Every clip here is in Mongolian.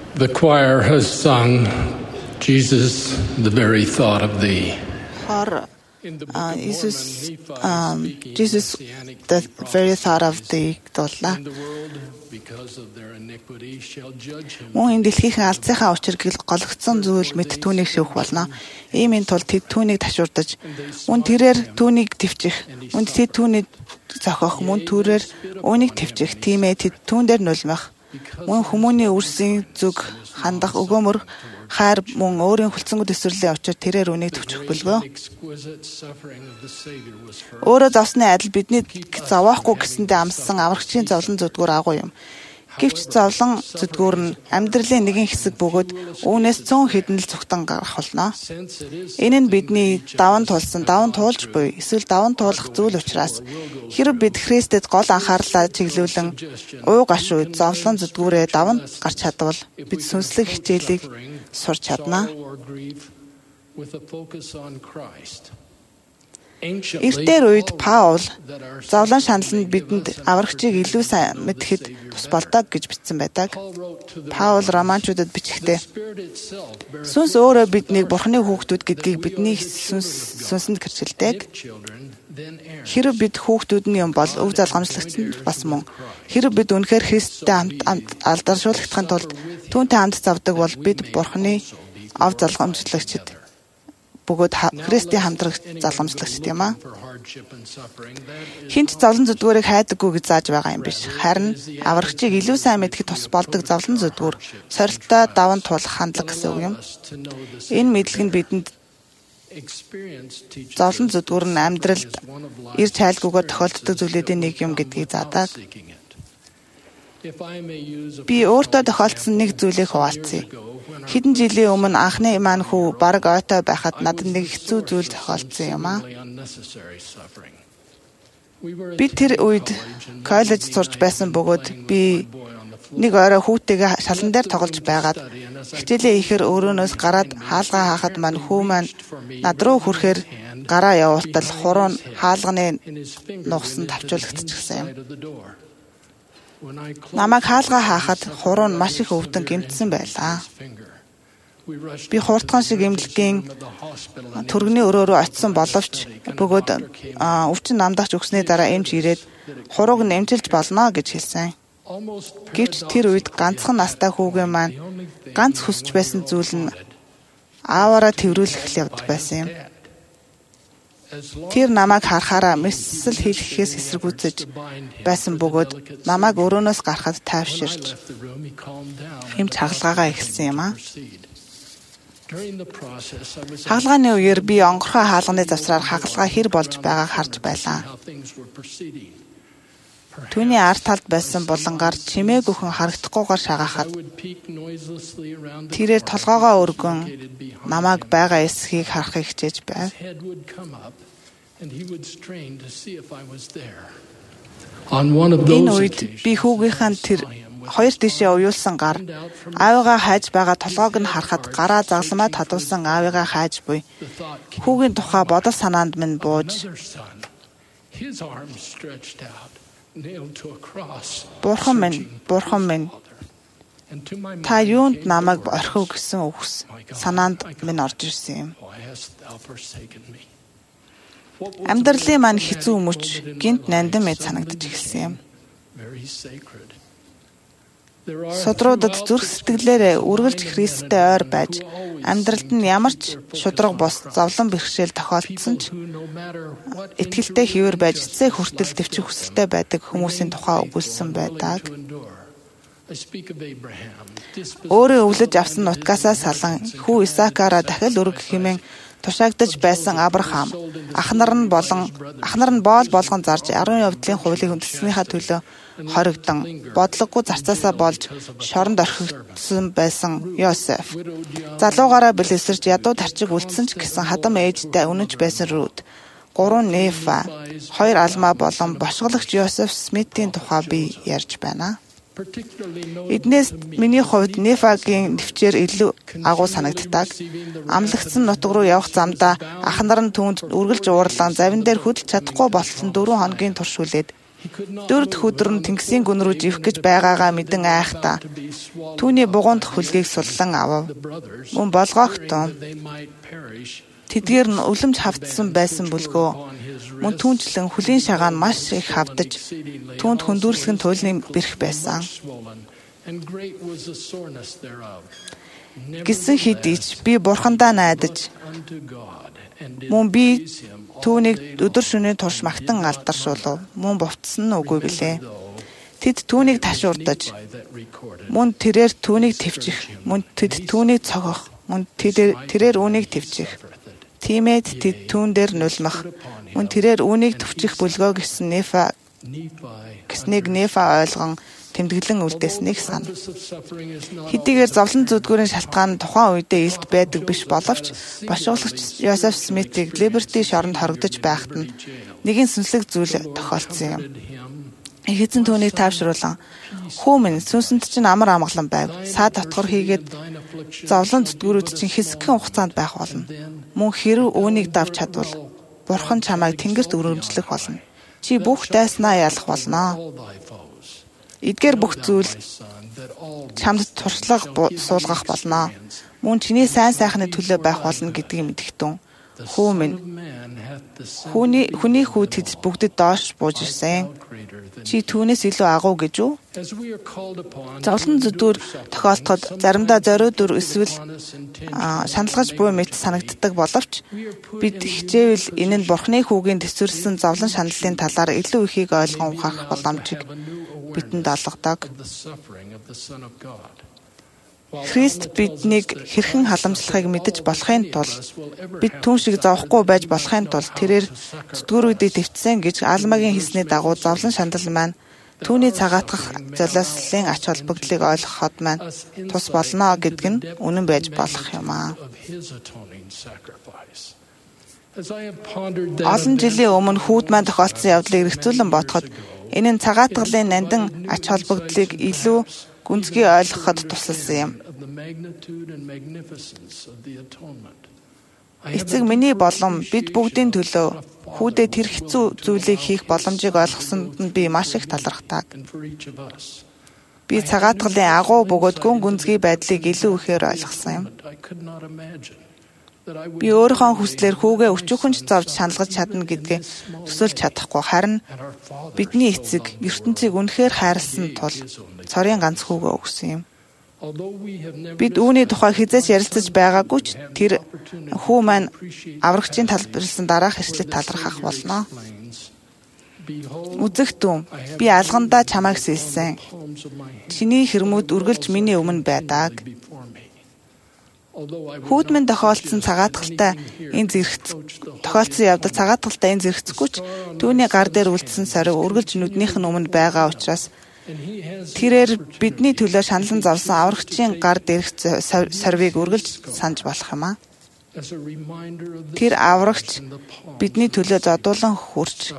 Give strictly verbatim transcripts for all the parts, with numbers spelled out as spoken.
The choir has sung, Jesus, the very thought of thee. Хор Jesus, um, Jesus, the very thought of thee дуулаа. Мөн энэ дэлхийн алдсынхаа учир гологдсон зүйл мэд түүнийг шивх болно. Иймийн тулд тэд түүнийг ташуурдаж, мөн тэрээр түүнийг твчих, мөн тэд түүнийг зохиох, мөн түрээр үүнийг твчих. Тиймээ тэд түүн дээр нулимах. Мөн хүмүүний үрсийн зүг хандах өгөөмөр хайр мөн өөрийн хүлцэнгүү төсвөрлийн очир тэрээр үнийг төвчих бөлгөө. Өөрөө зовсны адил бидний зовоохгүй гэсэндээ амссан аврагчийн зовлон зүдгүүр агуу юм. Гэвч зовлон зүдгүүр нь амьдралын нэгэн хэсэг бөгөөд үүнээс цөөн хэдэн л зүгтэн гарах болно. Энэ нь бидний даван тулсан, даван туулж буй эсвэл даван туулах зүйл учраас хэрэв бид Христэд гол анхаарлаа чиглүүлэн уу гашуй зовлон зүдгүүрээ даван гарч чадвал бид сүнслэг хичээлийг сурч чадна. Эртээр үед Паул зовлон шаналнд бидэнд аврагчийг илүү сайн мэдхэд тус болдог гэж бичсэн байдаг. Паул Романчуудад бичгтээ сүнс өөрөө биднийг Бурхны хүүхдүүд гэдгийг бидний сүнс сүнсэнд гэрчилдэг. Хэрэв бид хүүхдүүд нь юм бол өв залгамжлагч бас мөн. Хэрэв бид үнэхээр Христтэй хамт алдаршуулгахын тулд түүнтэй хамт завдаг бол бид Бурхны ов залгамжлагчд бөгөөд Христийн хамтрагч залгамжлагчд юм аа. Хинч зовлон зүдгүүрийг хайдаггүй гэж зааж байгаа юм биш. Харин аврагчийг илүү сайн мэдхэд тус болдог зовлон зүдгүүр сорилттой даван туулах хандлага гэсэн үг юм. Энэ мэдлэг нь бидэнд зовлон зүдгүүр нь амьдралд ирж хайлгүйгээр тохиолддог зүйлүүдийн нэг юм гэдгийг заадаг. Би өөртөө тохиолдсон нэг зүйлийг хуваалцъя. Хэдэн жилийн өмнө анхны маань хүү бараг ойтой байхад надад нэг хэцүү зүйл тохиолдсон юм аа. Би тэр үед коллеж сурч байсан бөгөөд би нэг орой хүүтэйгээ шалан дээр тоглож байгаад хичээлээ ихээр өөрөөнөөс гараад хаалгаа хаахад маань хүү маань над руу хүрэхээр гараа явуултал хуруу нь хаалганы нугсан тавчуулагдчихсан юм. Намайг хаалгаа хаахад хуруу нь маш их өвдөн гэмтсэн байлаа. Би хурдхан шиг эмнэлгийн түргэний өрөө рүү очисон боловч бөгөөд өвчин намдагч өгсний дараа эмч ирээд хурууг нь эмчилж болно гэж хэлсэн. Гэвч тэр үед ганцхан настай хүүгийн маань ганц хүсч байсан зүйл нь ааваараа тэрвэрлэх явд байсан юм. Тэр намайг харахаараа мэсэл хийхээс эсэргүүцэж байсан бөгөөд намайг өрөөнөөс гарахад тайвширч эмч хагалгаагаа эхэлсэн юм аа. Хагалгааны үеэр би онгорхой хаалганы завсраар хагалгаа хэр болж байгааг харж байлаа. Түүний арт талд байсан булангаар чимээг өхөн харагдахгүйгээр шагаахад тэрээр толгоогоо өргөн намайг байгаа эсхийг харахыг хичээж байв. Энэ үед би хүүгийнхэн тэр хоёр тишээ уюулсан гар аавыгаа хайж байгаа толгойг нь харахад гараа загламаа татуулсан аавыгаа хайж буй хүүгийн тухай бодол санаанд минь бууж Бурхан минь, Бурхан минь та юунд намайг орхив гэсэн үгс санаанд минь орж ирсэн юм. Амьдралын маань хэцүү мөч гинт нандин мэд санагдаж эхэлсэн юм. Содруудад зүрх сэтгэлээрээ үргэлж Христтэй ойр байж амьдралд нь ямар ч шудраг бос зовлон бэрхшээл тохиолдсон ч итгэлтэй хэвээр байж эцсээ хүртэл төвчих хүсэлтэй байдаг хүмүүсийн тухай өгүүлсэн байдаг. Өөрөө өвлөж авсан нутгаасаа салан хүү Исаакаараа дахил өрг хэмээн тушаагдж байсан Авраам ах нар нь болон ах нар нь боол болгон зарж ариун явдлын хуулийг хүндэснийхаа төлөө хоригдсон бодлогогүй зарцаасаа болж шоронд орхигдсон байсан Йосеф залуугаараа бэлэсэрч ядуу тарчиг үлдсэн ч гэсэн хадам ээжтэй үнэнч байсан Рут гурван Нефа хоёр алмаа болон бошголагч Йосеф Смитийн тухай би ярьж байна. Эднээс миний хувьд Нефагийн нэвчээр илүү агуу санагддаг. Амлагдсан нутаг руу явах замдаа ах нар нь түүнд үргэлж уурлан завин дээр хөдөлж чадахгүй болсон дөрвөн хоногийн турш хүлээд Дөрөв дэх өдөр нь тэнгисийн гүн рүү живэх гэж байгаагаа мэдэн айхдаа түүний бугуун дахь хүлгийг суллан авав. Мөн болгоохтон тэдгээр нь өлөмж хавтсан байсан бүлгөө мөн түүнчлэн хүлийн шагаа нь маш их хавдаж түүнд хөндүүрсгэн туйлын бэрх байсан. Гэсэн хэдий би бурхандаа найдаж мөн би түүнийг өдөр шөнийн турш магтан алдаршуулв. Мөн бовтсон нь үгүй билээ. Тэд түүнийг ташуурдаж, мөн тэрээр түүнийг тэвчих, мөн тэд түүнийг цогох, мөн тэрээр үүнийг тэвчих. Тиймээд тэд түүн дээр нулимах, мөн тэрээр үүнийг төвчих бүлгөө гэсэн Нефа гэснийг Нефа ойлгон тэмдэглэн үлдээснийг сан. Хэдийгээр зовлон зүдгүүрийн шалтгаан тухайн үедээ илт байдаг биш боловч бошуулагч Йозеф Смитийг Либерти шоронд хоригдож байхад нь нэгэн сүнслэг зүйл тохиолдсон юм. Эхэзэн түүнийг тайвшруулан "Хүү минь, сүнсэнд чинь амар амгалан байв. Саад татгар хийгээд зовлон зүдгүүрүүд чинь хэсэгхэн хугацаанд байх болно. Мөн хэрв үүнийг давж чадвал Бурхан чамайг тэнгэрт өрөмжлөх болно. Чи бүх дайснаа ялах болно. Эдгээр бүх зүйл чамд туршлага суулгах болно. Мөн чиний сайн сайхны төлөө байх болно гэдгийг мэдгтэн. Хүү минь, хүний хүний хүү тэд бүгдэд доош бууж ирсэн. Чи түүнээс илүү агуу гэж үү? Зовлон зүдгүүр тохиолдоход заримдаа зориуdur эсвэл шаналгаж буй мэт санагддаг боловч бид хичээвэл энэ нь Бурхны хүүгийн төсвөрлсөн зовлон шаналлын талаар илүү ихийг ойлгон ухаарах боломжийг бидэнд олгодог. Христ биднийг хэрхэн халамжлахыг мэдэж болохын тулд бид түүн шиг зовхгүй байж болохын тулд тэрээр зүтгүүрүүдийг төвчсөн гэж Алмагийн хэлсний дагуу зовлон шандал маань түүний цагаатгах золиослолын ач холбогдлыг ойлгоход маань тус болно гэдг нь үнэн байж болох юм аа. Олон жилийн өмнө хүүд маань тохиолдсон явдлыг эргцүүлэн бодоход энэ нь цагаатгалын нандин ач холбогдлыг илүү гүнзгий ойлгоход тусалсан юм. Эцэг миний болон бид бүгдийн төлөө хүүдээ тэр хэцүү зүйлийг хийх боломжийг ойлгосонд нь би маш их талархдаг. Би цагаатгалын агуу бөгөөд гүн гүнзгий байдлыг илүү ихээр ойлгосон юм. Би өөрийнхөө хүслээр хүүгээ өчүүхэнч зовж шаналгаж чадна гэдгээ төсөөлж чадахгүй. Харин бидний эцэг ертөнцийг үнэхээр хайрлсан тул цорын ганц хүүгээ өгсөн юм. Бид үүний тухай хизээч ярилцаж байгаагүй ч тэр хүү маань аврагчийн талбарлсан дараах ишлэд талархах болно. Үзэгтэн, би алгандаа чамайг сэлсэн. Чиний хэрмүүд үргэлж миний өмнө байдаг. Хүүд минь тохиолдсон цагаатгалтай энэ зэрэгц тохиолдсон явдал цагаатгалтай энэ зэрэгцгүй ч түүний гар дээр үлдсэн сориг үргэлж нүднийх нь өмнө байгаа учраас тэрээр бидний төлөө шаналн зовсон аврагчийн гар дээрх сорвиг үргэлж санаж болох юм аа. Тэр аврагч бидний төлөө зодуулан хурж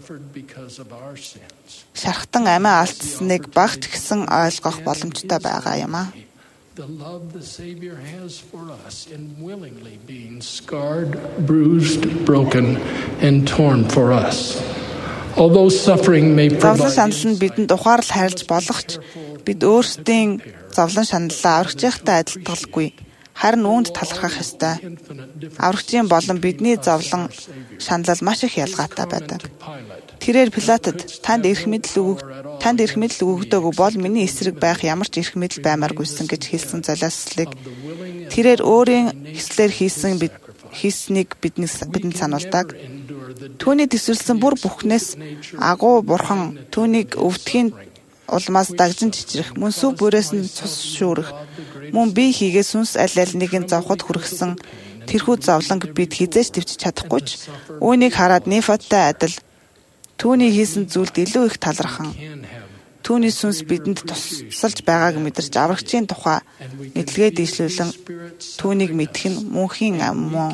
шархтан амиа алдсныг багч гэсэн ойлгох боломжтой байгаа юм аа. The love the Savior has for us in willingly being scarred, bruised, broken, and torn for us. Although suffering may provide зовлон шанал нь бидэнд ухаарл хайрлж болох ч бид өөрсдийн зовлон шаналлаа аврагчийнхтай адилтгалгүй. Харин үүнд талархах ёстой. Аврагчийн болон бидний зовлон шаналл маш их ялгаатай байдаг. Тэрээр Пилатад танд эрх мэдэл өгөх танд эрх мэдэл өгөгдөөгүй бол миний эсрэг байх ямар ч эрх мэдэл баймааргүйсэн гэж хэлсэн золиослыг тэрээр өөрийн хэслээр хийсэн бид хийснийг биднээс бидэнд сануулдаг. Түүний төсвөрлсөн бүр бүхнээс агуу бурхан түүнийг өвдгийн улмаас дагжин чичрэх, мөн сүв бүрээс нь цус шүүрэх, мөн бие хийгээ сүнс аль аль нэг нь зовход хүргэсэн тэрхүү зовлонг бид хизээж төвч чадахгүй ч үүнийг хараад Нефатай адил түүний хийсэн зүйлд илүү их талархан түүний сүнс бидэнд тусалж байгааг мэдэрч аврагчийн тухай мэдлэгээ дэвшлүүлэн түүнийг мэдэх нь мөнхийн аммун.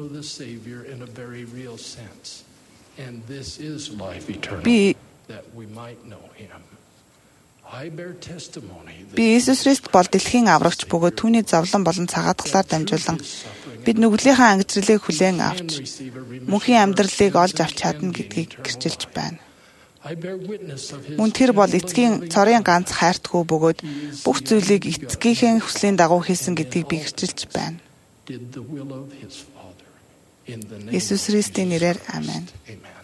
Би Би Иесус Христ бол дэлхийн аврагч бөгөөд түүний зовлон болон цагаатгалаар дамжуулан бид нүглийнхаа ангижралыг хүлээн авч мөнхийн амьдралыг олж авч чадна гэдгийг гэрчилж байна. Мөн тэр бол эцгийн цорын ганц хайртгүй бөгөөд бүх зүйлийг эцгийнхээ хүслийн дагуу хийсэн гэдгийг би гэрчилж байна. Иесус Христийн нэрээр амен.